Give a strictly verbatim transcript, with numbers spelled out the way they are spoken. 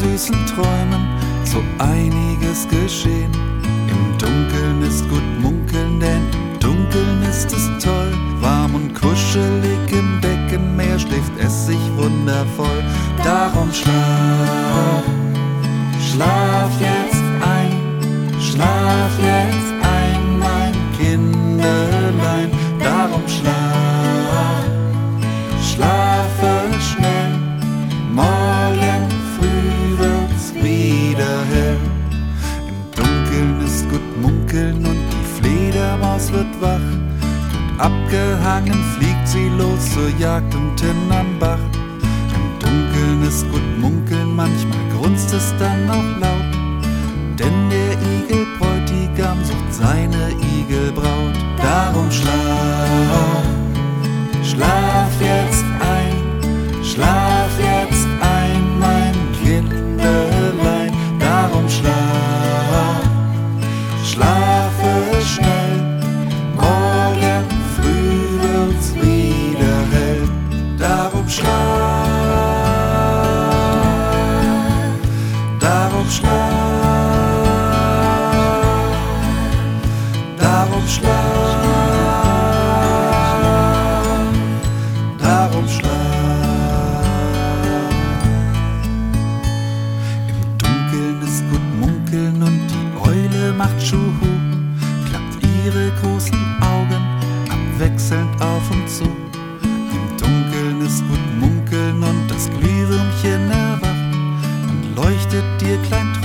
süßen Träumen so einiges geschehen. Im Dunkeln ist gut munkeln, denn im Dunkeln ist es toll. Warm und kuschelig im Beckenmeer schläft es sich wundervoll. Darum schlaf, schlaf jetzt ein, schlaf jetzt ein, mein Kinderlein. Darum schlaf, schlafe schnell, morgen früh wird's wieder hell. Im Dunkeln ist gut munkeln und die Fledermaus wird wach. Gut abgehangen fliegt sie los zur Jagd und hin am Bach. Im Dunkeln ist gut munkeln, manchmal grunzt es dann auch laut. Denn der Igelbräutigam sucht seine Igelbraut. Darum schlaf, schlaf jetzt ein, schlaf jetzt ein, mein Kinderlein. Darum schlaf, schlafe schnell, morgen früh wird's wieder hell. Darum schlaf, darum schlaf, darum schlaf, darum schlaf. Im Dunkeln ist gut munkeln und die Eule macht Schuhu, klappt ihre großen Augen abwechselnd auf und zu. Im Dunkeln ist gut munkeln und das Glühwürmchen erwacht und leuchtet dir klein